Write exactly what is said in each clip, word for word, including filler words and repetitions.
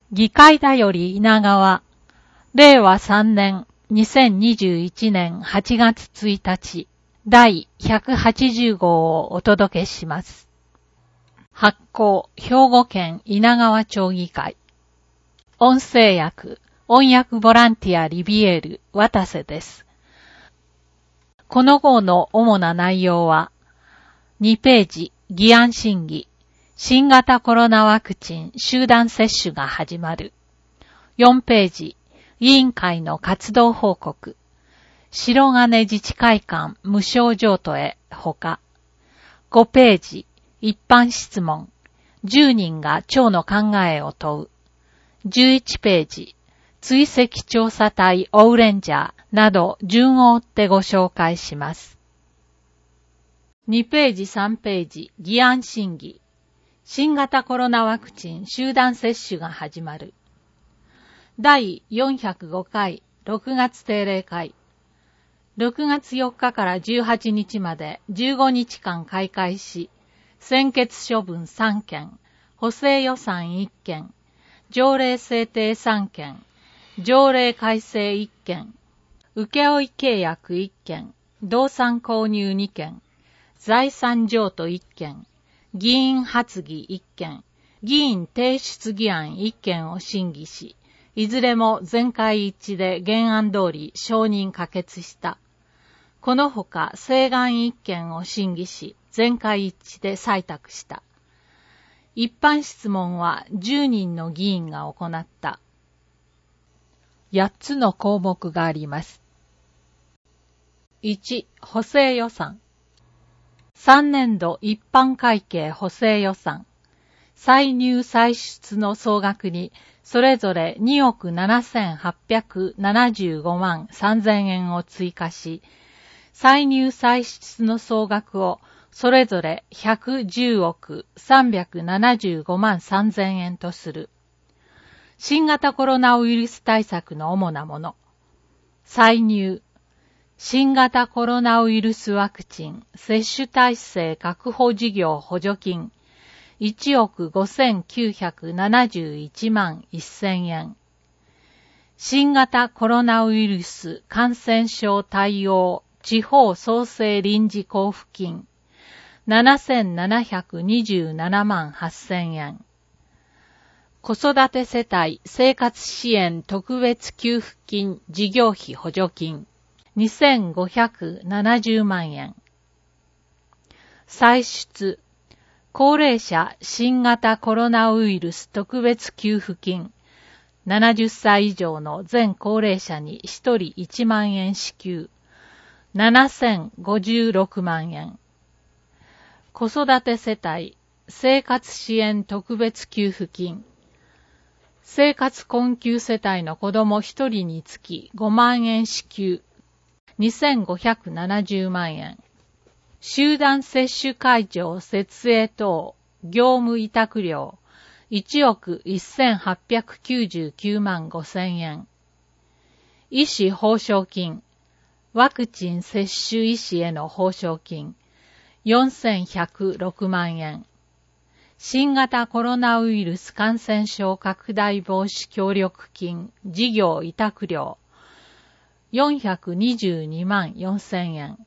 議会だより稲川、れいわさんねんにせんにじゅういちねんはちがつついたち、だいひゃくはちじゅうごうをお届けします。発行、兵庫県稲川町議会。音声訳、音訳ボランティアリビエール、渡瀬です。この号の主な内容は、にページ、議案審議、新型コロナワクチン集団接種が始まる。よんページ、委員会の活動報告、白金自治会館無償譲渡へほか、ごページ、一般質問、じゅうにんが町の考えを問う。じゅういちページ、追跡調査隊オウレンジャーなど順を追ってご紹介します。にページさんページ、議案審議。新型コロナワクチン集団接種が始まる。だいよんひゃくごかいろくがつ定例会。ろくがつよっかからじゅうはちにちまでじゅうごにちかん開会し、専決処分さんけん、補正予算いっけん、条例制定さんけん、条例改正いっけん、請負契約いっけん、動産購入にけん、財産譲渡いっけん、議員発議いっけん、議員提出議案いっけんを審議し、いずれも全会一致で原案通り承認可決した。このほか請願いっけんを審議し、全会一致で採択した。一般質問はじゅうにんの議員が行った。やっつの項目があります。いち、補正予算。さんねんど一般会計補正予算。歳入歳出の総額にそれぞれにおくななせんはっぴゃくななじゅうごまんさんぜんえんを追加し、歳入歳出の総額をそれぞれひゃくじゅうおくさんびゃくななじゅうごまんさんぜんえんとする。新型コロナウイルス対策の主なもの。歳入。新型コロナウイルスワクチン接種体制確保事業補助金いちおくごせんきゅうひゃくななじゅういちまんせんえん。新型コロナウイルス感染症対応地方創生臨時交付金ななせんななひゃくにじゅうななまんはっせんえん。子育て世帯生活支援特別給付金事業費補助金にせんごひゃくななじゅうまんえん。歳出高齢者新型コロナウイルス特別給付金ななじゅっさい以上の全高齢者にひとりいちまんえん支給ななせんごじゅうろくまんえん。子育て世帯生活支援特別給付金生活困窮世帯の子どもひとりにつきごまんえん支給にせんごひゃくななじゅうまんえん。集団接種会場設営等業務委託料いちおくせんはっぴゃくきゅうじゅうきゅうまんごせんえん。医師報奨金ワクチン接種医師への報奨金よんせんひゃくろくまんえん。新型コロナウイルス感染症拡大防止協力金事業委託料よんひゃくにじゅうにまんよんせんえん。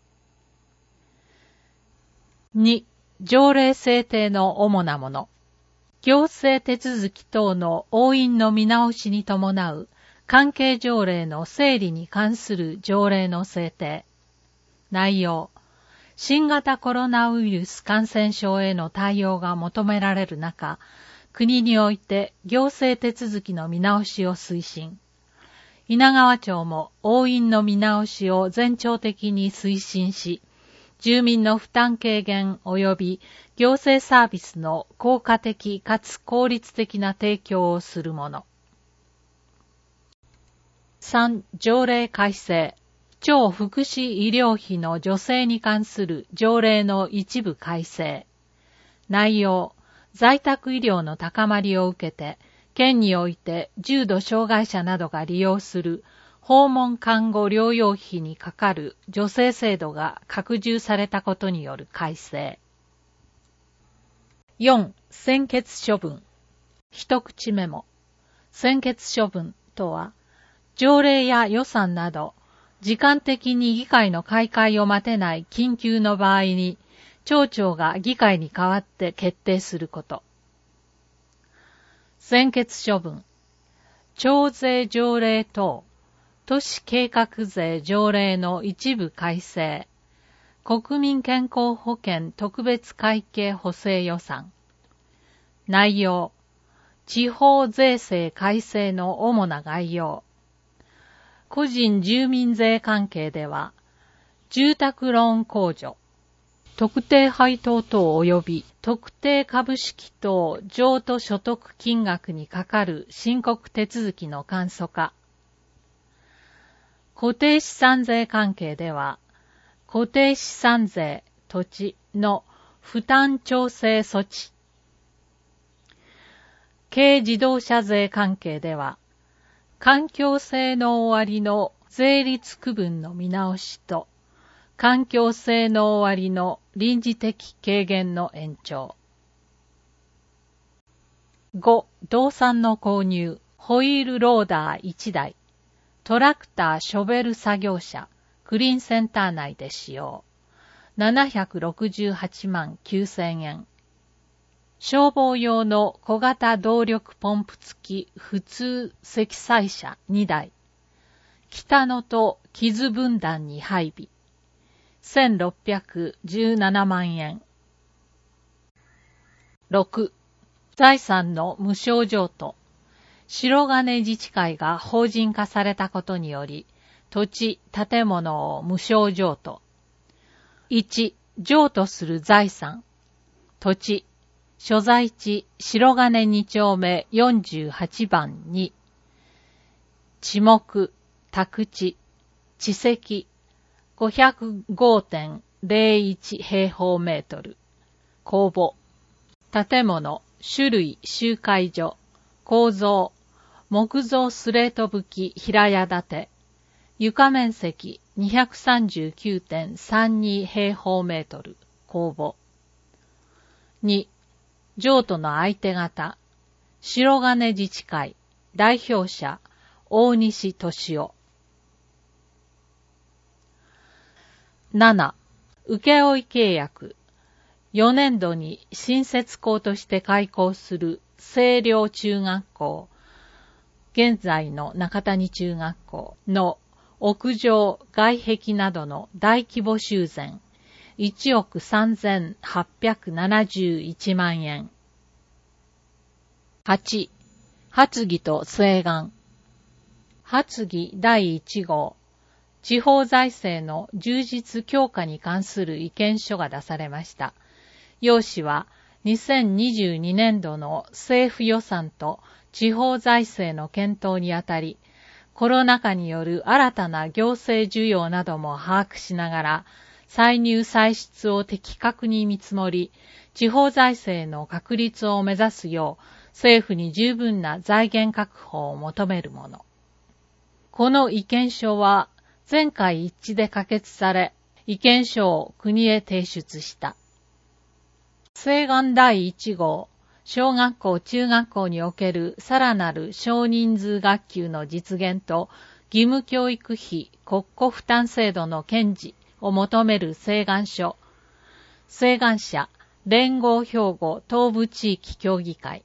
に、条例制定の主なもの。行政手続き等の押印の見直しに伴う関係条例の整理に関する条例の制定。内容。新型コロナウイルス感染症への対応が求められる中、国において行政手続きの見直しを推進。稲川町も押印の見直しを全町的に推進し、住民の負担軽減及び行政サービスの効果的かつ効率的な提供をするもの。さん. 条例改正。町福祉医療費の助成に関する条例の一部改正。内容。在宅医療の高まりを受けて、県において重度障害者などが利用する訪問看護療養費にかかる助成制度が拡充されたことによる改正。よん. 専決処分。一口メモ。 専決処分とは、条例や予算など、時間的に議会の開会を待てない緊急の場合に、町長が議会に代わって決定すること。専決処分、町税条例等、都市計画税条例の一部改正、国民健康保険特別会計補正予算。内容、地方税制改正の主な概要。個人住民税関係では、住宅ローン控除、特定配当等及び特定株式等譲渡所得金額にかかる申告手続きの簡素化。固定資産税関係では、固定資産税、土地の負担調整措置。軽自動車税関係では、環境性能終わりの税率区分の見直しと、環境性能終わりの臨時的軽減の延長。ご、動産の購入、ホイールローダーいちだい、トラクターショベル作業車、クリーンセンター内で使用。ななひゃくろくじゅうはちまんきゅうせんえん。消防用の小型動力ポンプ付き普通積載車にだい。北野と木津分団に配備。せんろっぴゃくじゅうななまんえん。ろく、財産の無償譲渡。白金自治会が法人化されたことにより、土地、建物を無償譲渡。いち、譲渡する財産。土地、所在地、白金に丁目よんじゅうはちばんに。地目、宅地、地積、ごひゃくごてんぜろいち平方メートル。公募。建物、種類、集会所、構造、木造スレート葺き平屋建て。床面積 にひゃくさんじゅうきゅうてんさんに 平方メートル。公募。に、譲渡の相手方。白金自治会。代表者。大西俊夫。なな、請負契約。よねんどに新設校として開校する清涼中学校。現在の中谷中学校の屋上、外壁などの大規模修繕、いちおくさんぜんはっぴゃくななじゅういちまんえん。はち、発議と請願。発議だいいち号、地方財政の充実強化に関する意見書が出されました。要旨は、にせんにじゅうにねんどの政府予算と地方財政の検討にあたり、コロナ禍による新たな行政需要なども把握しながら、歳入歳出を的確に見積もり、地方財政の確立を目指すよう、政府に十分な財源確保を求めるもの。この意見書は、全会一致で可決され、意見書を国へ提出した。請願だいいち号、小学校・中学校におけるさらなる少人数学級の実現と義務教育費国庫負担制度の堅持を求める請願書。請願者、連合兵庫東部地域協議会。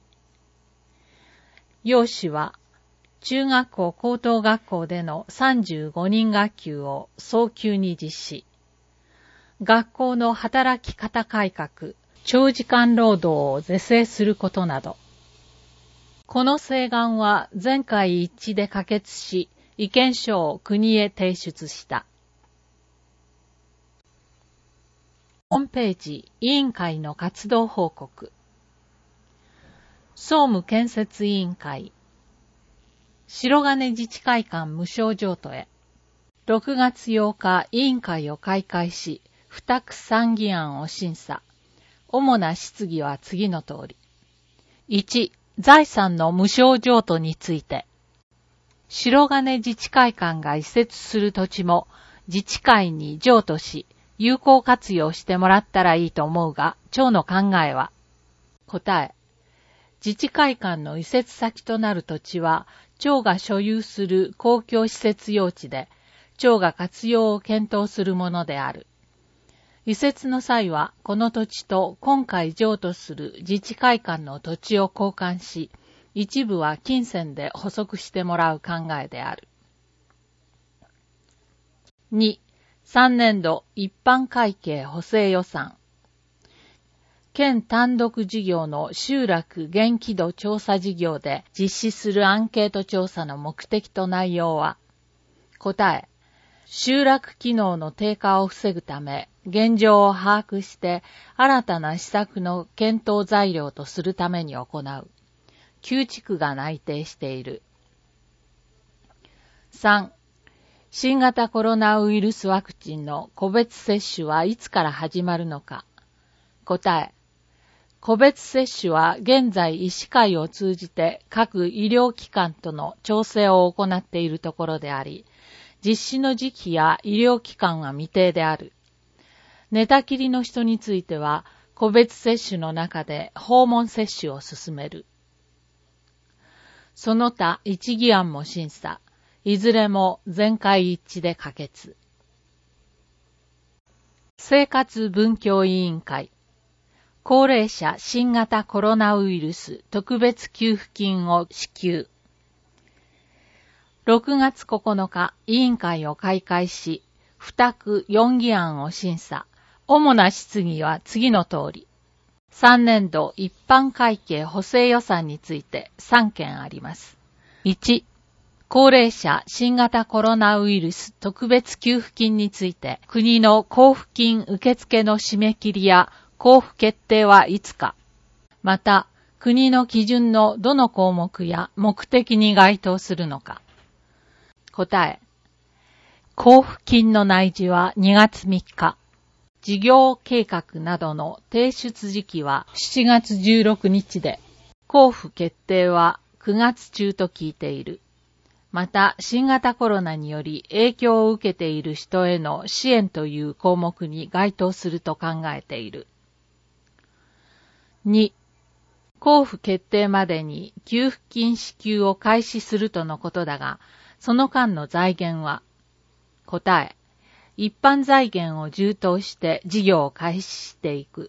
要旨は、中学校・高等学校でのさんじゅうごにん学級を早急に実施。学校の働き方改革、長時間労働を是正することなど。この請願は全会一致で可決し、意見書を国へ提出した。ホームページ、委員会の活動報告。総務建設委員会。白金自治会館無償譲渡へ。ろくがつようか、委員会を開会し、付託参議案を審査。主な質疑は次の通り。いち、財産の無償譲渡について。白金自治会館が移設する土地も自治会に譲渡し、有効活用してもらったらいいと思うが、町の考えは。答え。 自治会館の移設先となる土地は、町が所有する公共施設用地で、町が活用を検討するものである。移設の際は、この土地と今回譲渡する自治会館の土地を交換し、一部は金銭で補足してもらう考えである。に、さんねん度一般会計補正予算。県単独事業の集落元気度調査事業で実施するアンケート調査の目的と内容は、答え、集落機能の低下を防ぐため、現状を把握して新たな施策の検討材料とするために行う。きゅう地区が内定している。さん、新型コロナウイルスワクチンの個別接種はいつから始まるのか。答え、個別接種は現在医師会を通じて各医療機関との調整を行っているところであり、実施の時期や医療機関は未定である。寝たきりの人については、個別接種の中で訪問接種を進める。その他一議案も審査。いずれも全会一致で可決。生活文教委員会。高齢者新型コロナウイルス特別給付金を支給。ろくがつここのか、委員会を開会し、付託よん議案を審査。主な質疑は次の通り。さんねん度一般会計補正予算についてさんけんあります。いち、高齢者新型コロナウイルス特別給付金について、国の交付金受付の締め切りや交付決定はいつか。また、国の基準のどの項目や目的に該当するのか。答え。交付金の内示はにがつみっか。事業計画などの提出時期はしちがつじゅうろくにちで、交付決定はくがつ中と聞いている。また、新型コロナにより影響を受けている人への支援という項目に該当すると考えている。に、交付決定までに給付金支給を開始するとのことだが、その間の財源は、答え、一般財源を充当して事業を開始していく。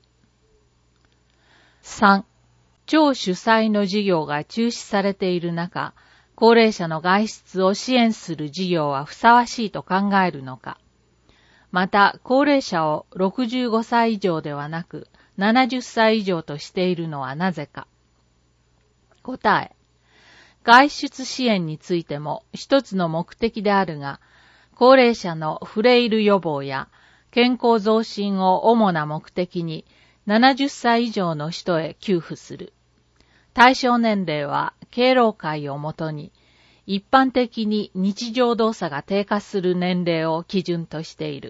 さん、町主催の事業が中止されている中、高齢者の外出を支援する事業はふさわしいと考えるのか。また、高齢者をろくじゅうごさい以上ではなく、ななじゅっさい以上としているのはなぜか。答え。外出支援についても一つの目的であるが、高齢者のフレイル予防や健康増進を主な目的にななじゅっさい以上の人へ給付する。対象年齢は敬老会をもとに、一般的に日常動作が低下する年齢を基準としている。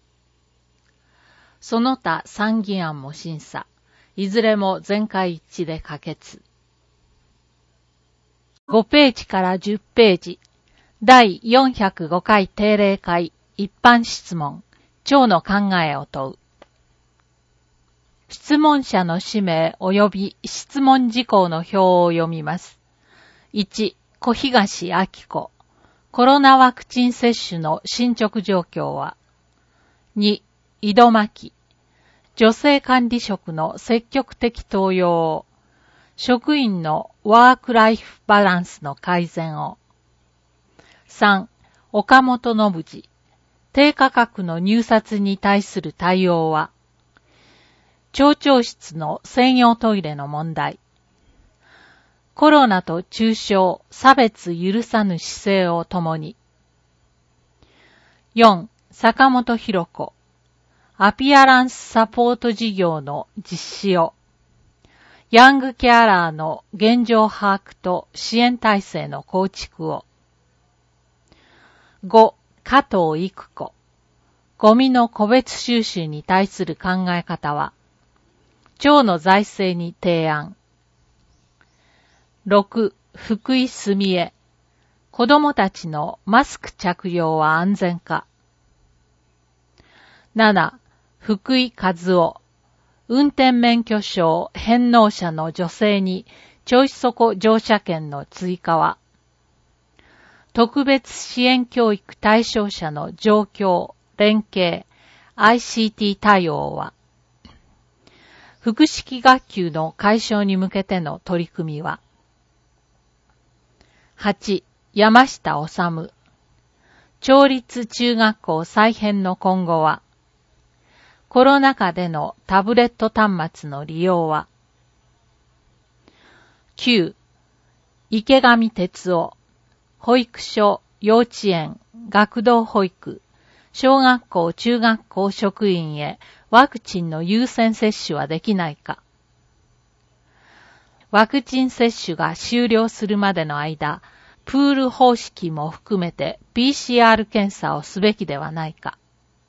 その他さん議案も審査。いずれも全会一致で可決。ごページからじゅっページ。だいよんひゃくごかい定例会一般質問。町の考えを問う。質問者の氏名及び質問事項の表を読みます。いち、小東明子。コロナワクチン接種の進捗状況は。に、井戸巻。女性管理職の積極的登用を。職員のワークライフバランスの改善を。さん、岡本信次。低価格の入札に対する対応は。町長室の専用トイレの問題。コロナと中傷、差別許さぬ姿勢を共に。よん、坂本博子。アピアランスサポート事業の実施を。ヤングケアラーの現状把握と支援体制の構築を。ご、加藤育子。ゴミの個別収集に対する考え方は。町の財政に提案。ろく、福井澄江。子供たちのマスク着用は安全か。なな、福井和夫。運転免許証返納者の女性にちょいそこ乗車券の追加は、特別支援教育対象者の状況、連携、アイシーティー 対応は、複式学級の解消に向けての取り組みは、はち、山下治。町立中学校再編の今後は、コロナ禍でのタブレット端末の利用は、きゅう、池上哲夫。保育所、幼稚園、学童保育、小学校、中学校職員へワクチンの優先接種はできないか。ワクチン接種が終了するまでの間、プール方式も含めて ピーシーアール 検査をすべきではないか。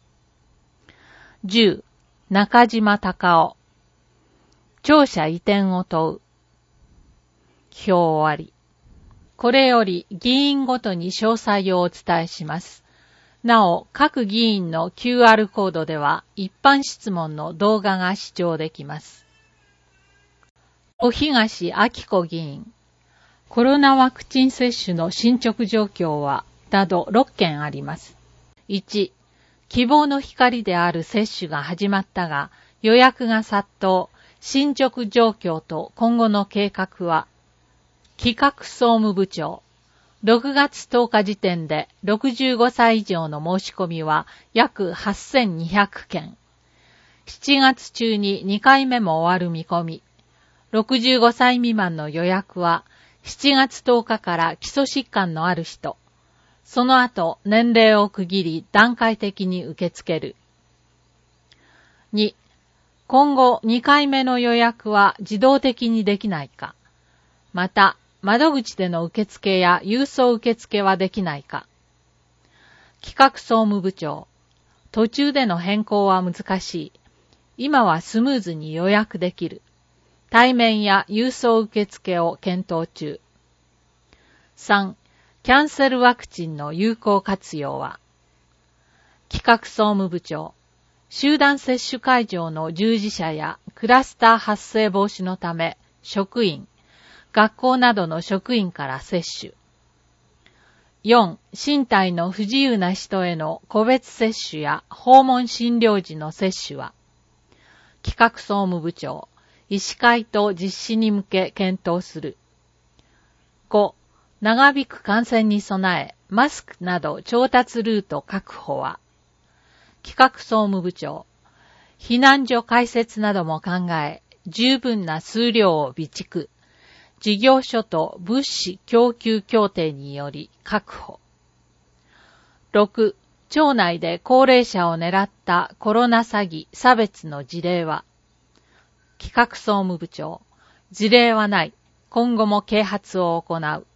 じゅう、中島隆夫。庁舎移転を問う。表終わり。これより議員ごとに詳細をお伝えします。なお、各議員の キューアール コードでは一般質問の動画が視聴できます。小東明子議員。コロナワクチン接種の進捗状況は、などろっけんあります。いち、希望の光である接種が始まったが、予約が殺到、進捗状況と今後の計画は、企画総務部長。ろくがつとおか時点でろくじゅうごさい以上の申し込みは約はっせんにひゃくけん。しちがつ中ににかいめも終わる見込み。ろくじゅうごさい未満の予約はしちがつとおかから基礎疾患のある人。その後年齢を区切り段階的に受け付ける。に、今後にかいめの予約は自動的にできないか。また、窓口での受付や郵送受付はできないか。企画総務部長。途中での変更は難しい。今はスムーズに予約できる。対面や郵送受付を検討中。さん、キャンセルワクチンの有効活用は。企画総務部長。集団接種会場の従事者やクラスター発生防止のため、職員、学校などの職員から接種。よん、身体の不自由な人への個別接種や訪問診療時の接種は、企画総務部長、医師会と実施に向け検討する。ご、長引く感染に備え、マスクなど調達ルート確保は、企画総務部長、避難所開設なども考え、十分な数量を備蓄。事業所と物資供給協定により確保。ろく、町内で高齢者を狙ったコロナ詐欺、差別の事例は、企画総務部長、事例はない。今後も啓発を行う。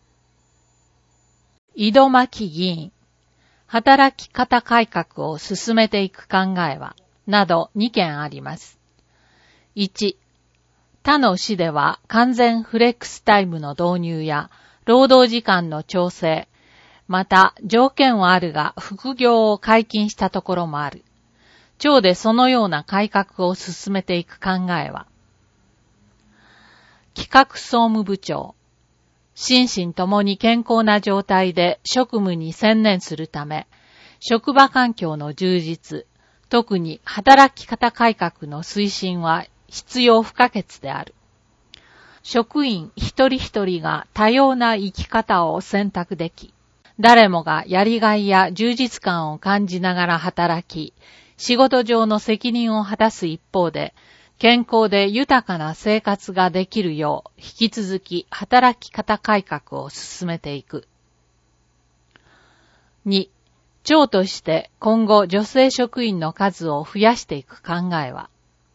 井戸巻議員、働き方改革を進めていく考えは、などにけんあります。いち、他の市では完全フレックスタイムの導入や労働時間の調整、また条件はあるが副業を解禁したところもある。町でそのような改革を進めていく考えは、企画総務部長、心身ともに健康な状態で職務に専念するため、職場環境の充実、特に働き方改革の推進は必要不可欠である。職員一人一人が多様な生き方を選択でき、誰もがやりがいや充実感を感じながら働き、仕事上の責任を果たす一方で、健康で豊かな生活ができるよう、引き続き働き方改革を進めていく。に、町として今後女性職員の数を増やしていく考えは、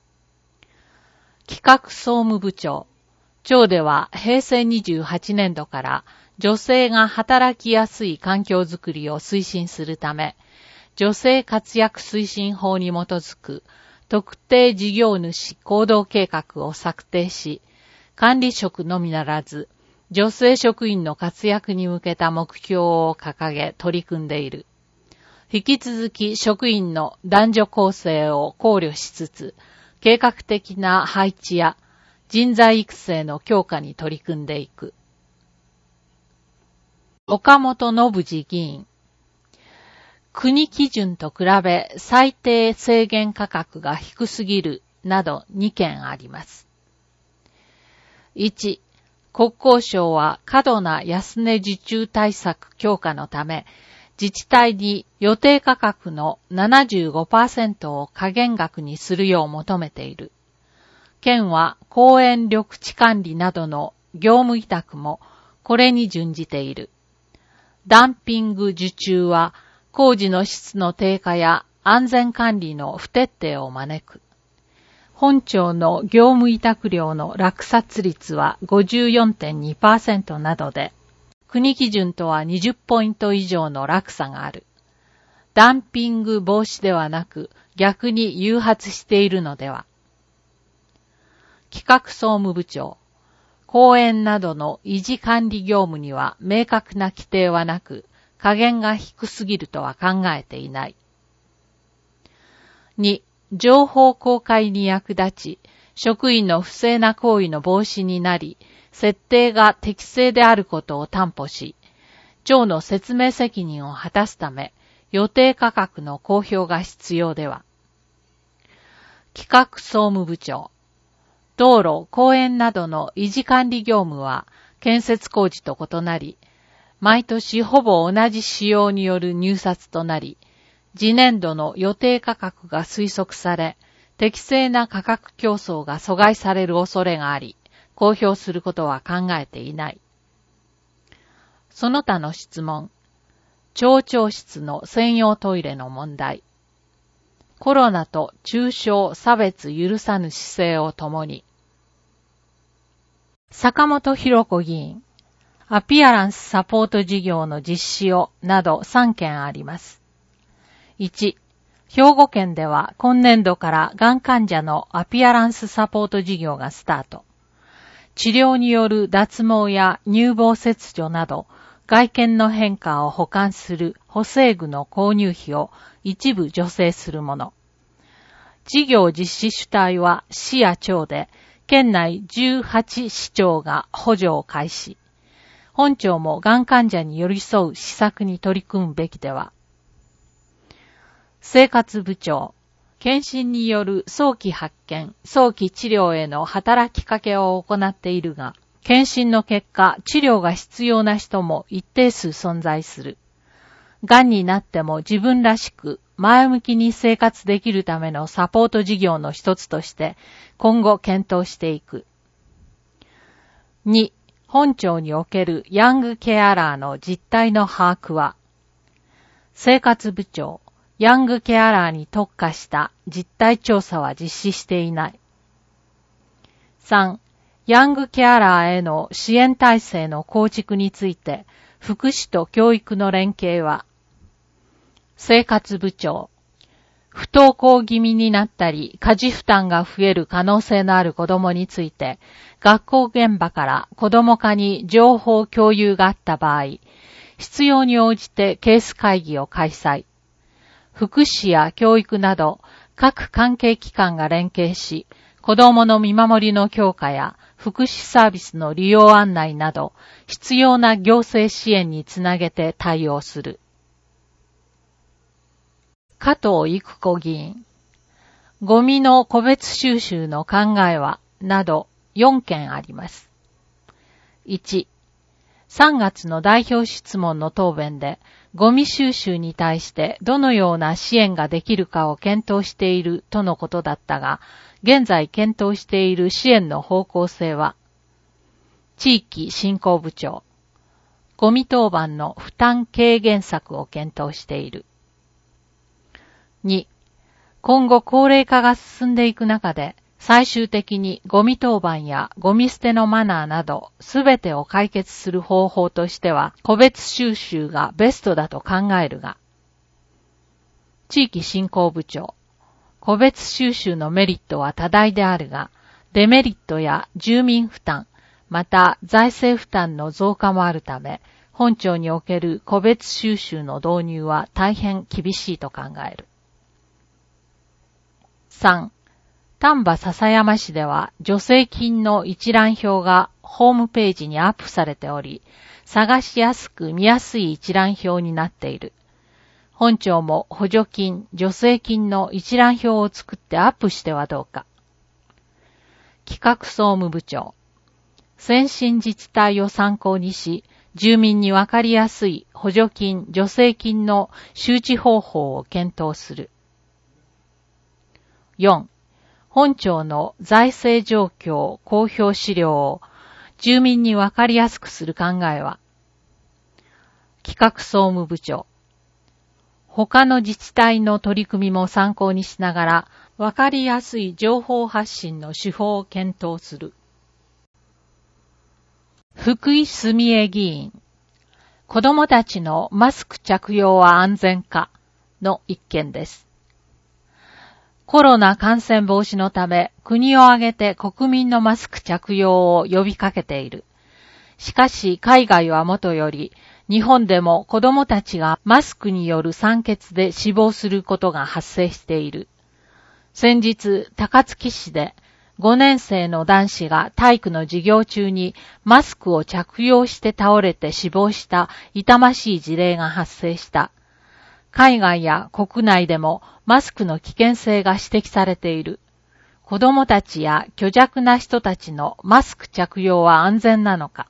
企画総務部長、町ではへいせいにじゅうはちねんどから女性が働きやすい環境づくりを推進するため、女性活躍推進法に基づく特定事業主行動計画を策定し、管理職のみならず、女性職員の活躍に向けた目標を掲げ取り組んでいる。引き続き職員の男女構成を考慮しつつ、計画的な配置や人材育成の強化に取り組んでいく。岡本信治議員。国基準と比べ最低制限価格が低すぎるなどにけんあります。いち、国交省は過度な安値受注対策強化のため、自治体に予定価格の ななじゅうごパーセント を下限額にするよう求めている。県は公園緑地管理などの業務委託もこれに準じている。ダンピング受注は工事の質の低下や安全管理の不徹底を招く。本庁の業務委託料の落札率は ごじゅうよんてんにパーセント などで、国基準とはにじゅっポイント以上の落差がある。ダンピング防止ではなく逆に誘発しているのでは。企画総務部長。公園などの維持管理業務には明確な規定はなく、下限が低すぎるとは考えていない。に、情報公開に役立ち、職員の不正な行為の防止になり、設定が適正であることを担保し、庁の説明責任を果たすため、予定価格の公表が必要では。企画総務部長。道路、公園などの維持管理業務は建設工事と異なり、毎年ほぼ同じ仕様による入札となり、次年度の予定価格が推測され、適正な価格競争が阻害される恐れがあり、公表することは考えていない。その他の質問。町長室の専用トイレの問題。コロナと中傷差別許さぬ姿勢をともに。坂本博子議員。アピアランスサポート事業の実施をなどさんけんあります。いち、兵庫県では今年度からがん患者のアピアランスサポート事業がスタート。治療による脱毛や乳房切除など外見の変化を補完する補正具の購入費を一部助成するもの。事業実施主体は市や町で県内じゅうはち市町が補助を開始。本庁もがん患者に寄り添う施策に取り組むべきでは。生活部長。検診による早期発見、早期治療への働きかけを行っているが、検診の結果、治療が必要な人も一定数存在する。がんになっても自分らしく前向きに生活できるためのサポート事業の一つとして今後検討していく。に、本庁におけるヤングケアラーの実態の把握は、生活部長、ヤングケアラーに特化した実態調査は実施していない。さん、ヤングケアラーへの支援体制の構築について、福祉と教育の連携は、生活部長、不登校気味になったり、家事負担が増える可能性のある子どもについて、学校現場から子ども課に情報共有があった場合、必要に応じてケース会議を開催。福祉や教育など各関係機関が連携し、子どもの見守りの強化や福祉サービスの利用案内など必要な行政支援につなげて対応する。加藤育子議員。ゴミの個別収集の考えは、などよんけんあります。いち、さんがつの代表質問の答弁で、ゴミ収集に対してどのような支援ができるかを検討しているとのことだったが、現在検討している支援の方向性は、地域振興部長、ゴミ当番の負担軽減策を検討している。に、今後高齢化が進んでいく中で、最終的にゴミ当番やゴミ捨てのマナーなどすべてを解決する方法としては個別収集がベストだと考えるが、地域振興部長、個別収集のメリットは多大であるが、デメリットや住民負担、また財政負担の増加もあるため、本庁における個別収集の導入は大変厳しいと考える。さん、 丹波篠山市では助成金の一覧表がホームページにアップされており、探しやすく見やすい一覧表になっている。本庁も補助金、助成金の一覧表を作ってアップしてはどうか。企画総務部長。先進自治体を参考にし、住民にわかりやすい補助金、助成金の周知方法を検討する。よん. 本庁の財政状況公表資料を住民にわかりやすくする考えは、企画総務部長。他の自治体の取り組みも参考にしながら、わかりやすい情報発信の手法を検討する。福井澄江議員。子供たちのマスク着用は安全かの一件です。コロナ感染防止のため、国を挙げて国民のマスク着用を呼びかけている。しかし、海外はもとより、日本でも子供たちがマスクによる酸欠で死亡することが発生している。先日、高槻市でごねん生の男子が体育の授業中にマスクを着用して倒れて死亡した痛ましい事例が発生した。海外や国内でもマスクの危険性が指摘されている。子供たちや虚弱な人たちのマスク着用は安全なのか。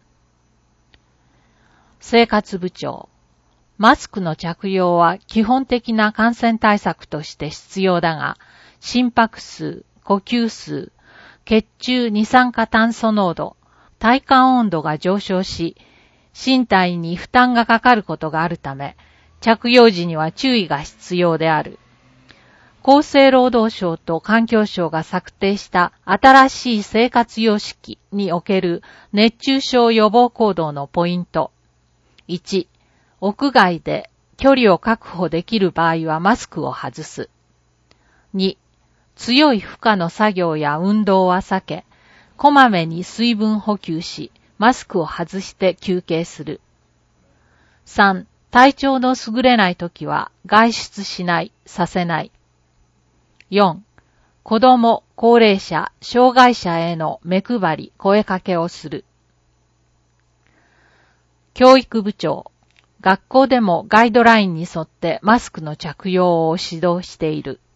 生活部長。マスクの着用は基本的な感染対策として必要だが、心拍数、呼吸数、血中二酸化炭素濃度、体感温度が上昇し、身体に負担がかかることがあるため、着用時には注意が必要である。厚生労働省と環境省が策定した新しい生活様式における熱中症予防行動のポイント。いち. 屋外で距離を確保できる場合はマスクを外す。に. 強い負荷の作業や運動は避け、こまめに水分補給し、マスクを外して休憩する。さん. 体調の優れないときは外出しない、させない。よん. 子供、高齢者、障害者への目配り、声かけをする。教育部長。学校でもガイドラインに沿ってマスクの着用を指導している。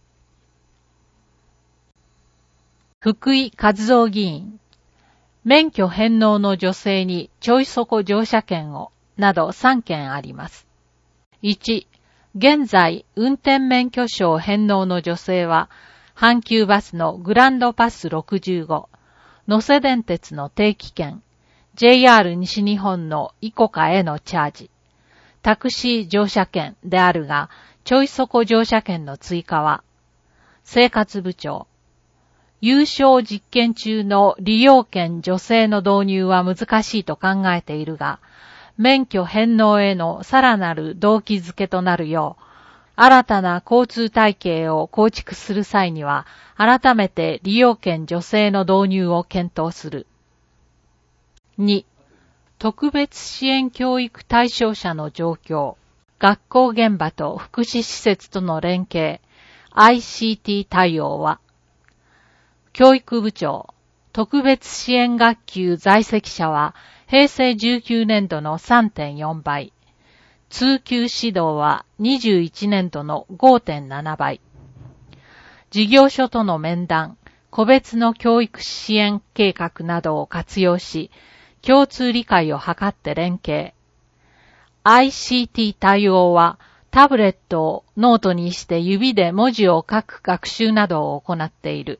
福井和夫議員。免許返納の女性にちょいそこ乗車券を、などさんけんあります。いち. 現在、運転免許証返納の女性は、阪急バスのグランドパスろくじゅうご、能勢電鉄の定期券、ジェイアール 西日本のイコカへのチャージ、タクシー乗車券であるが、ちょいそこ乗車券の追加は、生活部長。有償実験中の利用券助成の導入は難しいと考えているが、免許返納へのさらなる動機づけとなるよう、新たな交通体系を構築する際には、改めて利用券助成の導入を検討する。に. 特別支援教育対象者の状況、学校現場と福祉施設との連携、アイシーティー 対応は、教育部長、特別支援学級在籍者は、平成じゅうきゅうねんどの さんてんよん 倍。通級指導はにじゅういちねんどの ごてんなな 倍。事業所との面談、個別の教育支援計画などを活用し、共通理解を図って連携。アイシーティー 対応は、タブレットをノートにして指で文字を書く学習などを行っている。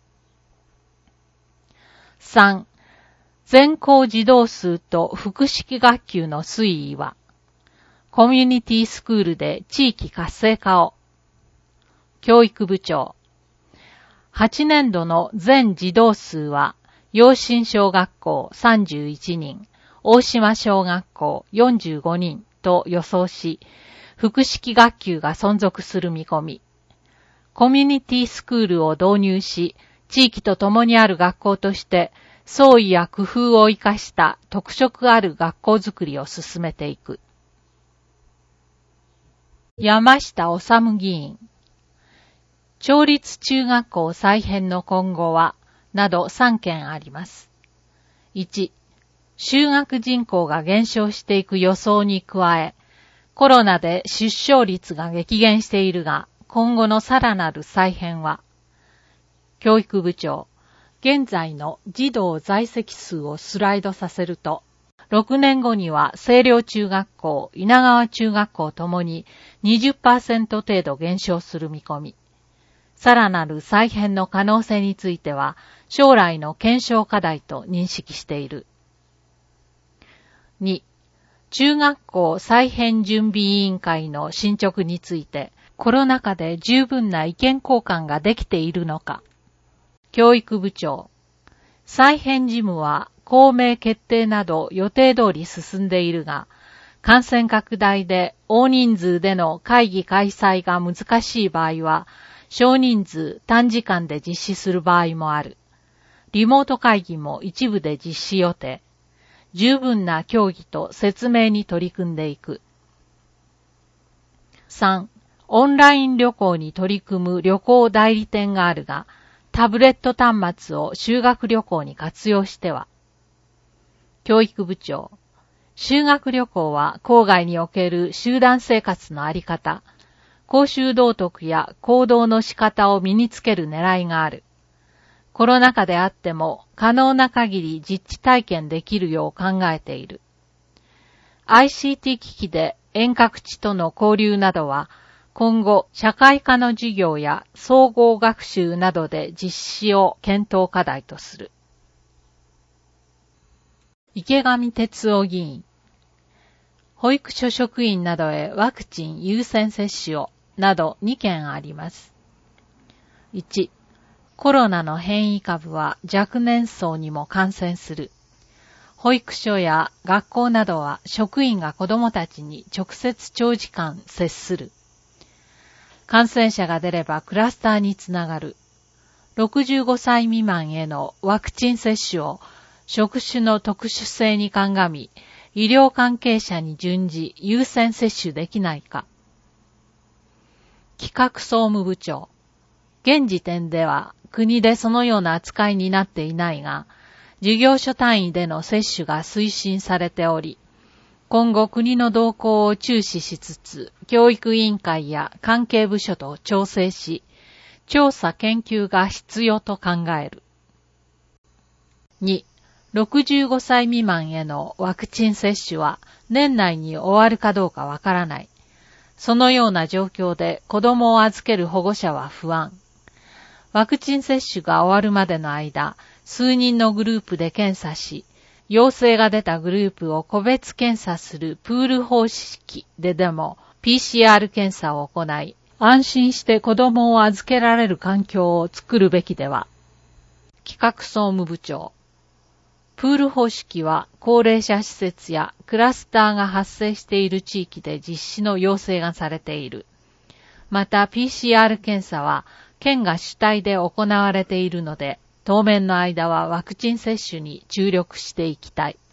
さん. 全校児童数と複式学級の推移は、コミュニティスクールで地域活性化を。教育部長。はちねんどの全児童数は、陽新小学校さんじゅういちにん、大島小学校よんじゅうごにんと予想し、複式学級が存続する見込み。コミュニティスクールを導入し、地域と共にある学校として、創意や工夫を生かした特色ある学校づくりを進めていく。山下治議員。 町立中学校再編の今後は、などさんけんあります。いち、就学人口が減少していく予想に加え、コロナで出生率が激減しているが、今後のさらなる再編は、教育部長、現在の児童在籍数をスライドさせると、ろくねんごには清涼中学校、稲川中学校ともに にじゅっパーセント 程度減少する見込み。さらなる再編の可能性については、将来の検証課題と認識している。に、中学校再編準備委員会の進捗について、コロナ禍で十分な意見交換ができているのか。教育部長、再編事務は公明決定など予定通り進んでいるが、感染拡大で大人数での会議開催が難しい場合は、少人数短時間で実施する場合もある。リモート会議も一部で実施予定。十分な協議と説明に取り組んでいく。さん、オンライン旅行に取り組む旅行代理店があるが、タブレット端末を修学旅行に活用しては。教育部長、修学旅行は校外における集団生活のあり方、公衆道徳や行動の仕方を身につける狙いがある。コロナ禍であっても可能な限り実地体験できるよう考えている。アイシーティー 機器で遠隔地との交流などは今後社会科の授業や総合学習などで実施を検討課題とする。池上哲夫議員、保育所職員などへワクチン優先接種をなどにけんあります。いち、コロナの変異株は若年層にも感染する。保育所や学校などは職員が子どもたちに直接長時間接する。感染者が出ればクラスターにつながる。ろくじゅうごさい未満へのワクチン接種を職種の特殊性に鑑み、医療関係者に準じ優先接種できないか。企画総務部長、現時点では国でそのような扱いになっていないが、事業所単位での接種が推進されており、今後国の動向を注視しつつ、教育委員会や関係部署と調整し、調査研究が必要と考える。に、ろくじゅうごさい未満へのワクチン接種は年内に終わるかどうかわからない。そのような状況で子供を預ける保護者は不安。ワクチン接種が終わるまでの間、数人のグループで検査し、陽性が出たグループを個別検査するプール方式ででも ピーシーアール 検査を行い、安心して子供を預けられる環境を作るべきでは。企画総務部長、プール方式は高齢者施設やクラスターが発生している地域で実施の要請がされている。また ピーシーアール 検査は県が主体で行われているので、当面の間はワクチン接種に注力していきたい。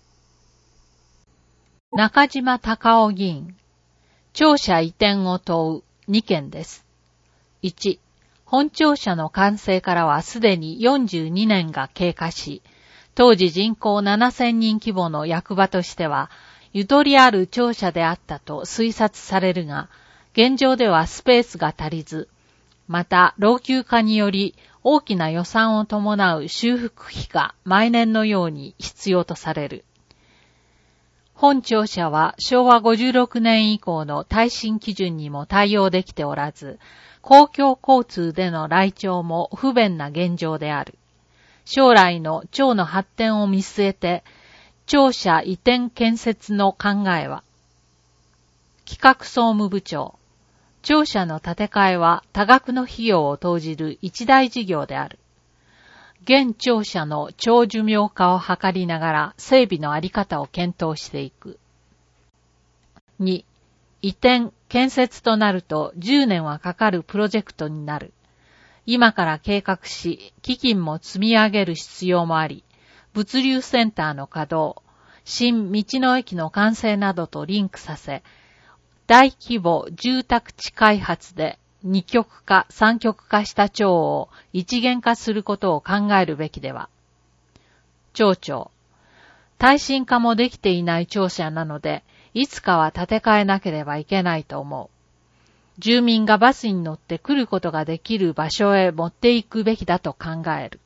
中島隆夫議員、庁舎移転を問うにけんです。いち、本庁舎の完成からはすでによんじゅうにねんが経過し、当時人口ななせんにん規模の役場としては、ゆとりある庁舎であったと推察されるが、現状ではスペースが足りず、また老朽化により大きな予算を伴う修復費が毎年のように必要とされる。本庁舎はしょうわごじゅうろくねん以降の耐震基準にも対応できておらず、公共交通での来庁も不便な現状である。将来の庁の発展を見据えて、庁舎移転建設の考えは、企画総務部長、庁舎の建て替えは多額の費用を投じる一大事業である。現庁舎の長寿命化を図りながら整備のあり方を検討していく。に、移転、建設となるとじゅうねんはかかるプロジェクトになる。今から計画し、基金も積み上げる必要もあり、物流センターの稼働、新道の駅の完成などとリンクさせ、大規模住宅地開発で二極化、三極化した腸を一元化することを考えるべきでは。町長。耐震化もできていない庁舎なので、いつかは建て替えなければいけないと思う。住民がバスに乗って来ることができる場所へ持っていくべきだと考える。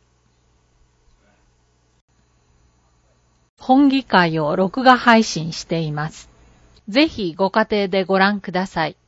本議会を録画配信しています。ぜひご家庭でご覧ください。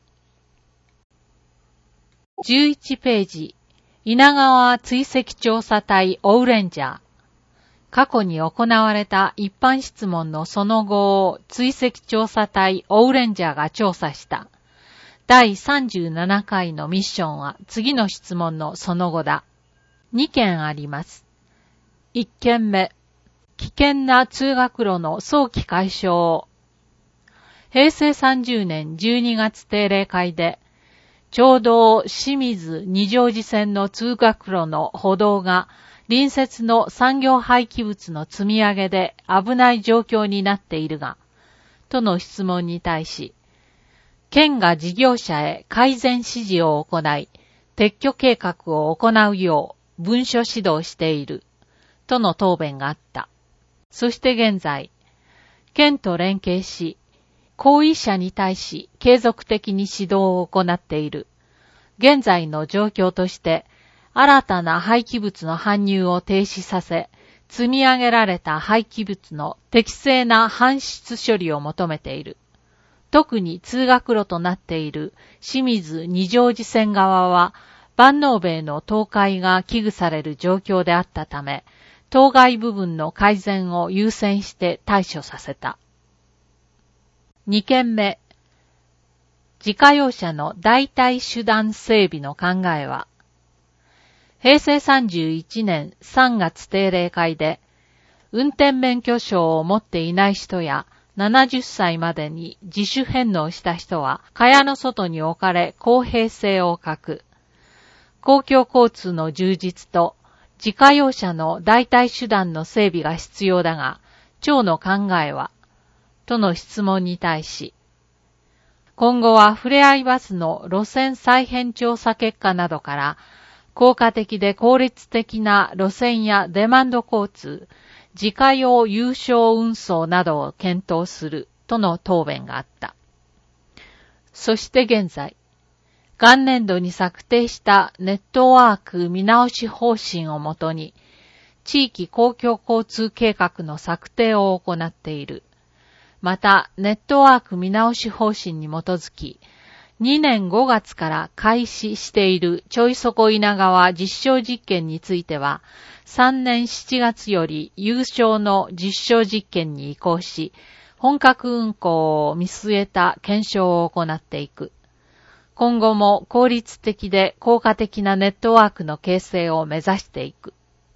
じゅういちページ、稲川追跡調査隊オウレンジャー。過去に行われた一般質問のその後を追跡調査隊オウレンジャーが調査した。だいさんじゅうななかいのミッションは次の質問のその後だ。にけんあります。いっけんめ、危険な通学路の早期解消を。へいせいさんじゅうねんじゅうにがつ定例会で、町道清水二条寺線の通学路の歩道が隣接の産業廃棄物の積み上げで危ない状況になっているが、との質問に対し、県が事業者へ改善指示を行い、撤去計画を行うよう文書指導している、との答弁があった。そして現在、県と連携し、行為者に対し継続的に指導を行っている。現在の状況として、新たな廃棄物の搬入を停止させ、積み上げられた廃棄物の適正な搬出処理を求めている。特に通学路となっている清水二条寺線側は、万能塀の倒壊が危惧される状況であったため、当該部分の改善を優先して対処させた。にけんめ、自家用車の代替手段整備の考えは、へいせいさんじゅういちねんさんがつ定例会で、運転免許証を持っていない人やななじゅっさいまでに自主返納した人は、蚊帳の外に置かれ公平性を欠く。公共交通の充実と自家用車の代替手段の整備が必要だが、町の考えは、との質問に対し、今後はふれあいバスの路線再編調査結果などから、効果的で効率的な路線やデマンド交通、自家用有償運送などを検討するとの答弁があった。そして現在、元年度に策定したネットワーク見直し方針をもとに、地域公共交通計画の策定を行っている。また、ネットワーク見直し方針に基づき、にねんごがつから開始しているちょいそこ稲川実証実験については、さんねんしちがつより有償の実証実験に移行し、本格運行を見据えた検証を行っていく。今後も効率的で効果的なネットワークの形成を目指していく。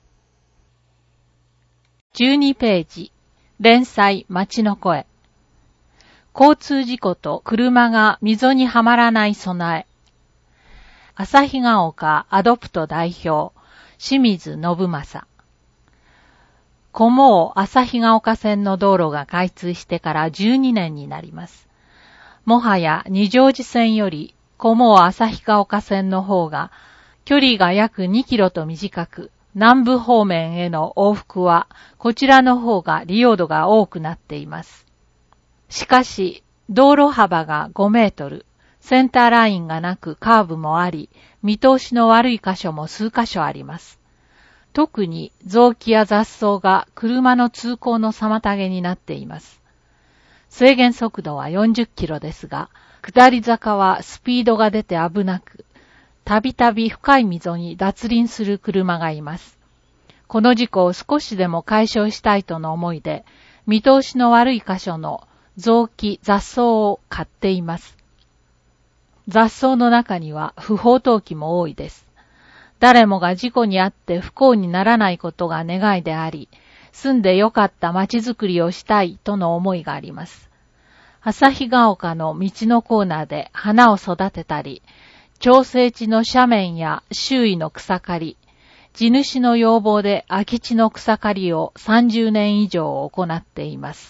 じゅうにページ、連載街の声。交通事故と車が溝にはまらない備え。旭ヶ丘アドプト代表、清水信正。小毛旭ヶ丘線の道路が開通してからじゅうにねんになります。もはや二条寺線より小毛旭ヶ丘線の方が距離が約にキロと短く、南部方面への往復はこちらの方が利用度が多くなっています。しかし、道路幅がごメートル、センターラインがなくカーブもあり、見通しの悪い箇所も数箇所あります。特に雑木や雑草が車の通行の妨げになっています。制限速度はよんじゅっキロですが、下り坂はスピードが出て危なく、たびたび深い溝に脱輪する車がいます。この事故を少しでも解消したいとの思いで、見通しの悪い箇所の雑木、雑草を買っています。雑草の中には不法投棄も多いです。誰もが事故に遭って不幸にならないことが願いであり、住んでよかった街づくりをしたいとの思いがあります。旭ヶ丘の道のコーナーで花を育てたり、調整地の斜面や周囲の草刈り、地主の要望で空き地の草刈りをさんじゅうねん以上行っています。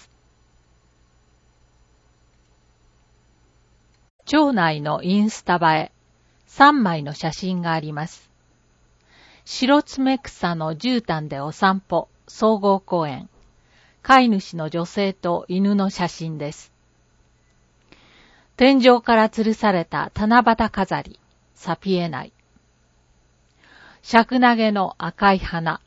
町内のインスタ映え。 さんまいの写真があります。白爪草の絨毯でお散歩、総合公園。飼い主の女性と犬の写真です。天井から吊るされた七夕飾り、サピエナイ。尺投げの赤い花。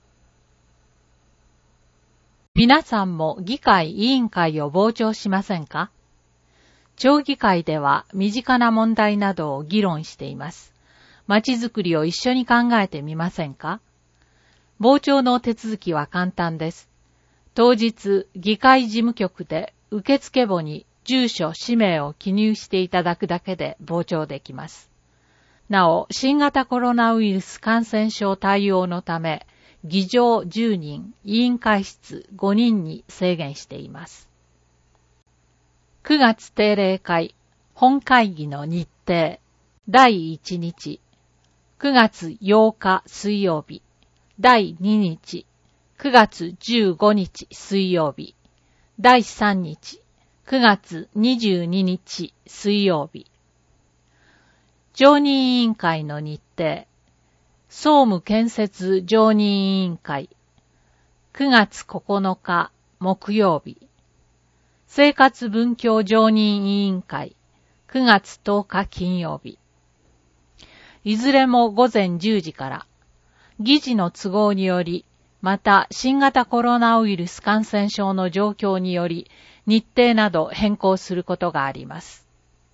皆さんも議会委員会を傍聴しませんか？町議会では身近な問題などを議論しています。町づくりを一緒に考えてみませんか？傍聴の手続きは簡単です。当日、議会事務局で受付簿に住所、氏名を記入していただくだけで傍聴できます。なお、新型コロナウイルス感染症対応のため、議場じゅうにん、委員会室ごにんに制限しています。くがつ定例会、本会議の日程、だいいちにち、くがつようか水曜日、だいににち、くがつじゅうごにち水曜日、だいさんにち、くがつにじゅうににち水曜日。常任委員会の日程、総務建設常任委員会、くがつここのか木曜日、生活文教常任委員会、くがつとおか金曜日。いずれもごぜんじゅうじから、議事の都合により、また新型コロナウイルス感染症の状況により、日程など変更することがあります。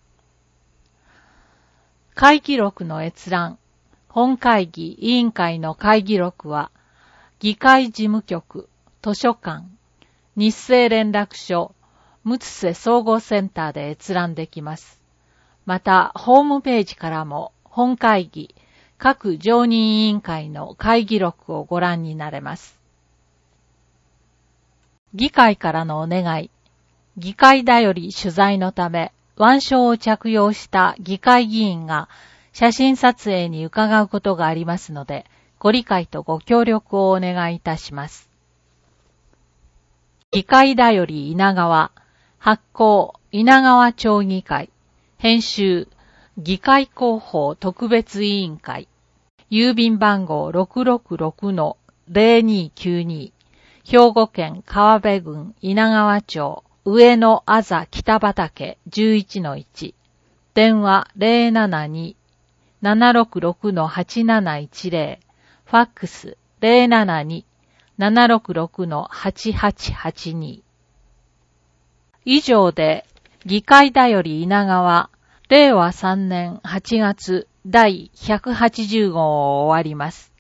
会議録の閲覧、本会議委員会の会議録は、議会事務局、図書館、日生連絡所、むつせ総合センターで閲覧できます。また、ホームページからも、本会議、各常任委員会の会議録をご覧になれます。議会からのお願い。議会だより取材のため、腕章を着用した議会議員が写真撮影に伺うことがありますので、ご理解とご協力をお願いいたします。議会だより稲川、発行稲川町議会、編集議会広報特別委員会、郵便番号 ろくろくろくのぜろにきゅうに、兵庫県川辺郡稲川町上野あざ北畑 じゅういちのいち、電話 ぜろななに ななろくろくのはちなないちぜろ、ファックス ぜろななに ななろくろくのはちはちはちに。以上で議会だより稲川れいわさんねんはちがつだいひゃくはちじゅうごうを終わります。